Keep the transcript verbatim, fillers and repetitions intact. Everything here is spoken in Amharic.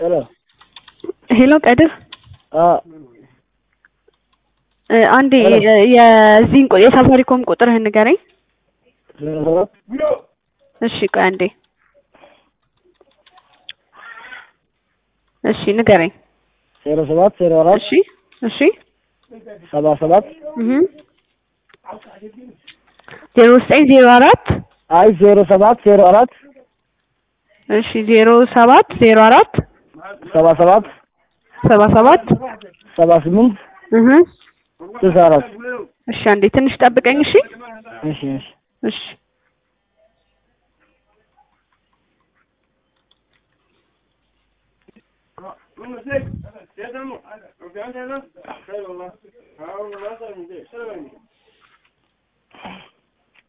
Hello. ሄሎ ቀድር አዎ አንዴ የዚህን የሳፋሪኮም ቁጥርህን ንገረኝ። እሺ ቆይ አንዴ እሺ ንገረኝ። ዜሮ ሰባት ዜሮ አራት እሺ እሺ ሰባ ሰባት እህ ዜሮ ዘጠኝ ዜሮ አራት አይ ዜሮ ሰባት ዜሮ አራት እሺ ዜሮ ሰባት ዜሮ አራት ሰባ ሰባት ሰባ ሰባት ሰባ ስምንት እህ ስልሳ አራት እሺ አንዴ ትንሽ ጠብቀኝ። እሺ እሺ እሺ እሺ